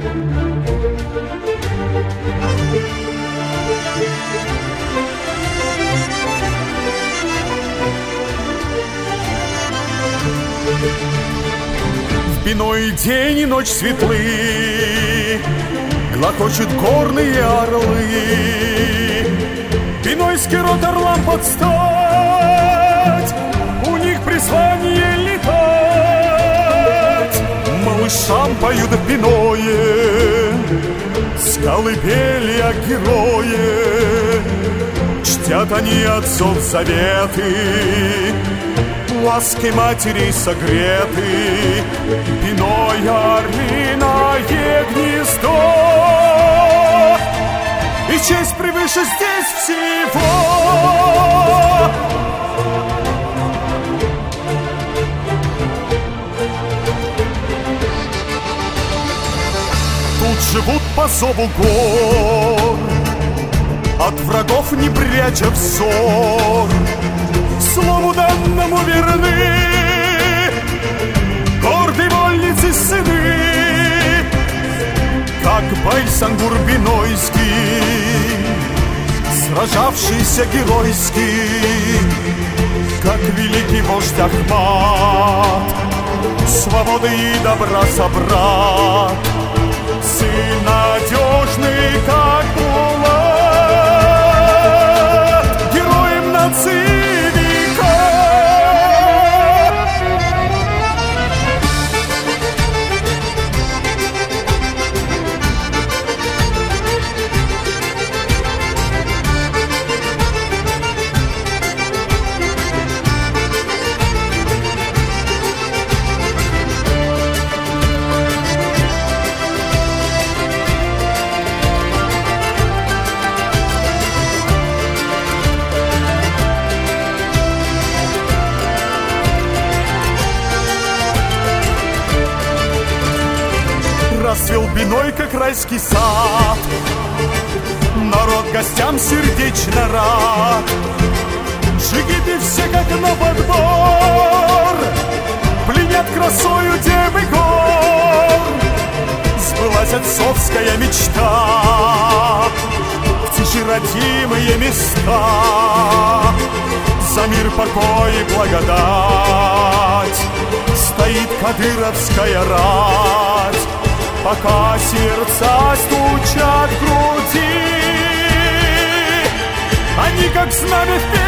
В Биной день и ночь светлы клокочут горные орлы. Бинойский род орлам подстать, у них призвание летать. Малышам поют в Биное с колыбели о герое. Чтят они отцов заветы, ласки матерей согреты. Биное орлиное гнездо, и честь превыше здесь всего. Тут живут по зову гор, от врагов не пряча взор. Слову данному верны гордой вольницы сыны, как Байсангур Бинойский, сражавшийся геройски, как великий вождь Ахмат, свободы и добра собрат, сын надежный, как Булат, героем нации. Расцвел Биной, как райский сад, народ гостям сердечно рад. Джигиты все как на подбор, пленят красою девы гор. Сбылась отцовская мечта, в тиши родимые места. За мир, покой и благодать стоит кадыровская рать. Пока сердца стучат в груди, они как знамя вперед.